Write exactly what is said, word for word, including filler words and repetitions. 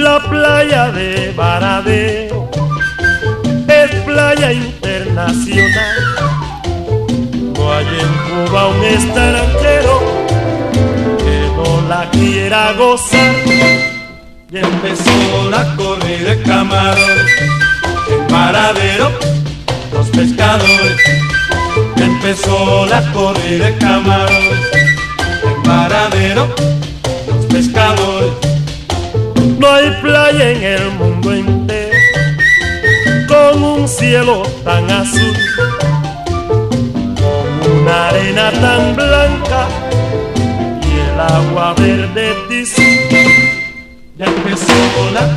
La playa de Varadero es playa internacional. No hay en Cuba un extranjero que no la quiera gozar. Y empezó la corrida de camarones en Varadero, los pescadores. Y empezó la corrida de camarones en Varadero, los pescadores. No hay playa en el mundo entero con un cielo tan azul, con una arena tan blanca y el agua verde tizú. Ya empezó la